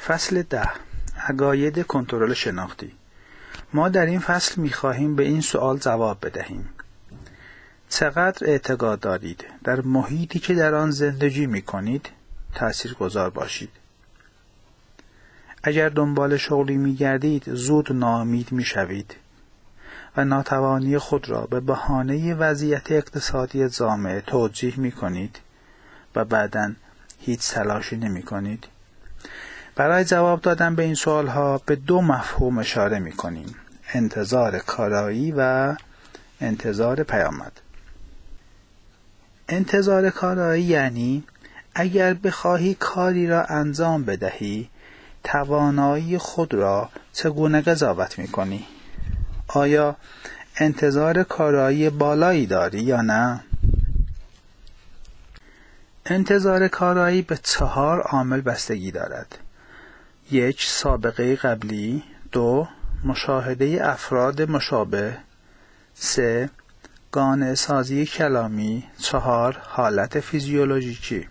فصل 10. عقاید کنترل شناختی. ما در این فصل می‌خواهیم به این سوال جواب بدهیم: چقدر اعتقاد دارید در محیطی که در آن زندگی می‌کنید تاثیرگذار باشید؟ اگر دنبال شغلی می‌گردید زود ناامید می‌شوید و ناتوانی خود را به بهانه وضعیت اقتصادی جامعه توجیه می‌کنید و بعداً هیچ تلاشی نمی‌کنید. برای جواب دادن به این سوالها به دو مفهوم اشاره می‌کنیم: انتظار کارایی و انتظار پیامد. انتظار کارایی یعنی اگر بخواهی کاری را انجام بدهی، توانایی خود را چگونه قضاوت می‌کنی؟ آیا انتظار کارایی بالایی داری یا نه؟ انتظار کارایی به 4 عامل بستگی دارد: 1. سابقه قبلی. 2. مشاهده افراد مشابه. 3. قانع سازی کلامی. 4. حالت فیزیولوژیکی.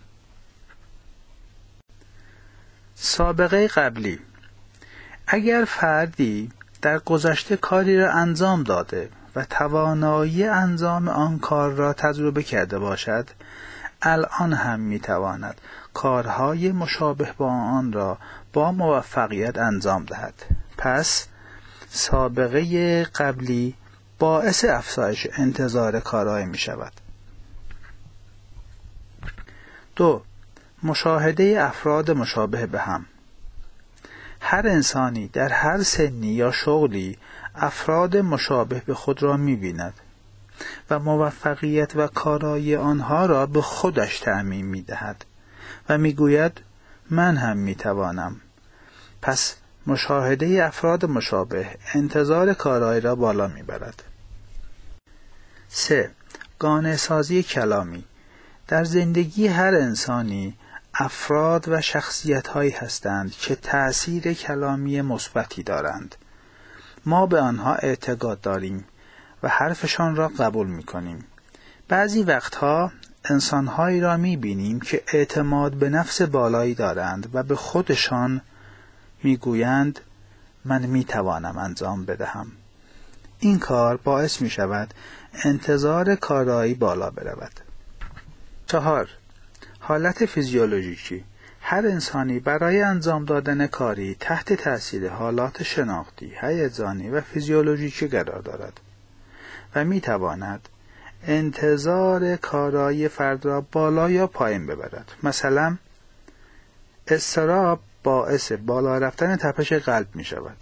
سابقه قبلی: اگر فردی در گذشته کاری را انجام داده و توانایی انجام آن کار را تجربه کرده باشد، الان هم میتواند کارهای مشابه با آن را با موفقیت انجام دهد. پس سابقه قبلی باعث افزایش انتظار کارایی می شود. 2. مشاهده افراد مشابه به هم. هر انسانی در هر سنی یا شغلی افراد مشابه به خود را می بیند و موفقیت و کارایی آنها را به خودش تعمیم می دهد و می گوید من هم می توانم. پس مشاهده افراد مشابه انتظار کارایی را بالا می برد. 3. قانع سازی کلامی. در زندگی هر انسانی افراد و شخصیت‌هایی هستند که تأثیر کلامی مثبتی دارند. ما به آنها اعتقاد داریم و حرفشان را قبول می‌کنیم. بعضی وقتها انسان‌هایی را می‌بینیم که اعتماد به نفس بالایی دارند و به خودشان می‌گویند من می‌توانم انجام بدهم. این کار باعث می‌شود انتظار کارایی بالا برود. 4. حالت فیزیولوژیکی. هر انسانی برای انجام دادن کاری تحت تأثیر حالات شناختی، هیجانی و فیزیولوژیکی قرار دارد و می‌تواند انتظار کارایی فرد را بالا یا پایین ببرد. مثلا اضطراب باعث بالا رفتن تپش قلب می شود.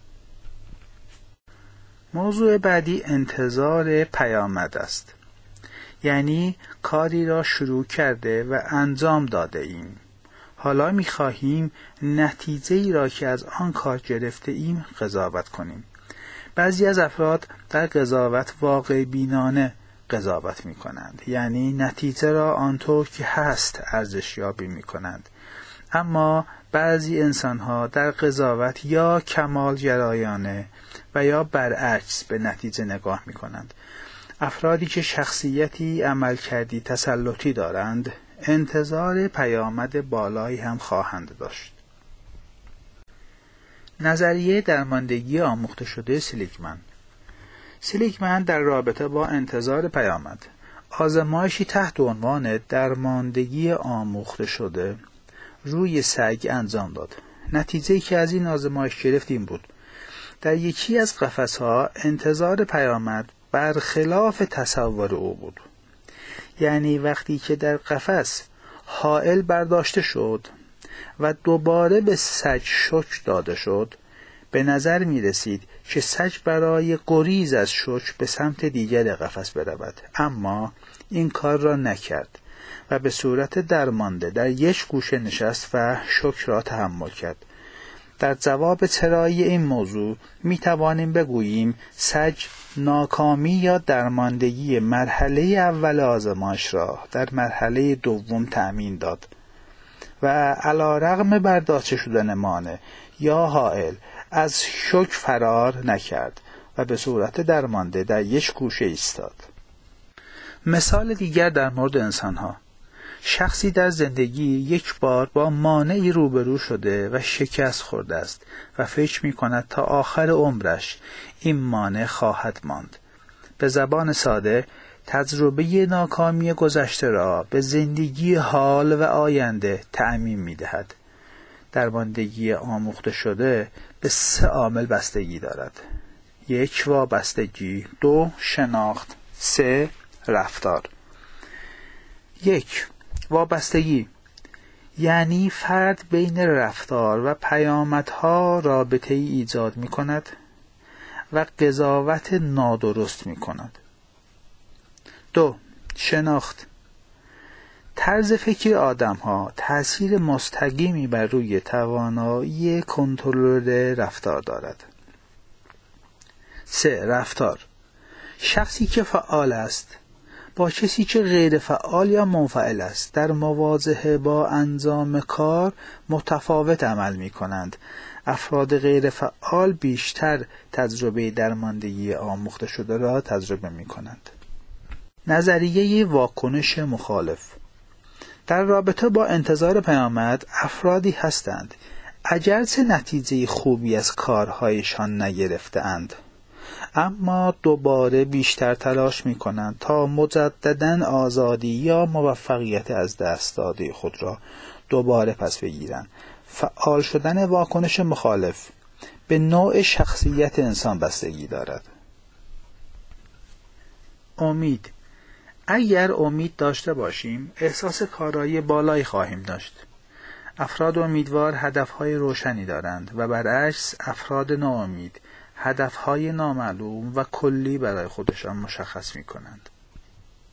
موضوع بعدی انتظار پیامد است. یعنی کاری را شروع کرده و انجام داده ایم. حالا می خواهیم نتیجه‌ای را که از آن کار گرفته ایم قضاوت کنیم. بعضی از افراد در قضاوت واقع بینانه قضاوت می کنند. یعنی نتیجه را آنطور که هست ارزشیابی می کنند. اما بعضی انسان‌ها در قضاوت یا کمال گرایانه و یا برعکس به نتیجه نگاه می‌کنند. افرادی که شخصیتی عملکردی تسلطی دارند انتظار پیامد بالایی هم خواهند داشت. نظریه درماندگی آموخته شده سلیگمن در رابطه با انتظار پیامد آزمایشی تحت عنوان درماندگی آموخته شده روی سگ انجام داد. نتیجه‌ای که از این آزمایش گرفت این بود: در یکی از قفس‌ها انتظار پیامد برخلاف تصور او بود. یعنی وقتی که در قفس حائل برداشته شد و دوباره به سگ شوک داده شد، به نظر می رسید که سگ برای گریز از شوک به سمت دیگر قفس برود، اما این کار را نکرد و به صورت درمانده در یک گوشه نشست و شوک را تحمل کرد. در جواب چرایی این موضوع می توانیم بگوییم سگ ناکامی یا درماندگی مرحله اول آزمایش را در مرحله دوم تأمین داد و علی‌رغم برداشته شدن مانع یا حائل از شوک فرار نکرد و به صورت درمانده در یک گوشه ایستاد. مثال دیگر در مورد انسان‌ها: شخصی در زندگی یک بار با مانعی روبرو شده و شکست خورده است و فکر می کند تا آخر عمرش این مانع خواهد ماند. به زبان ساده، تجربه ناکامی گذشته را به زندگی حال و آینده تعمیم می دهد. درماندگی آموخته شده به 3 عامل بستگی دارد. 1. وابستگی. 2. شناخت. 3. رفتار. 1. وابستگی یعنی فرد بین رفتار و پیامدها رابطه ای ایجاد می کند و قضاوت نادرست می کند. 2. شناخت طرز فکر آدم‌ها تأثیر مستقیمی بر روی توانایی کنترل رفتار دارد. 3. رفتار شخصی که فعال است با کسی که غیر فعال یا منفعل است در مواجهه با انجام کار متفاوت عمل می کنند. افراد غیر فعال بیشتر تجربه درماندگی آموخته شده را تجربه می کنند. نظریه واکنش مخالف در رابطه با انتظار پیامد افرادی هستند اگرچه نتیجه خوبی از کارهایشان نگرفته‌اند، اما دوباره بیشتر تلاش می کنند تا مجدداً آزادی یا موفقیت از دست داده خود را دوباره پس بگیرند. فعال شدن واکنش مخالف به نوع شخصیت انسان بستگی دارد. امید اگر امید داشته باشیم احساس کارایی بالایی خواهیم داشت. افراد امیدوار هدفهای روشنی دارند و برعکس افراد ناامید هدفهای نامعلوم و کلی برای خودشان مشخص می کنند.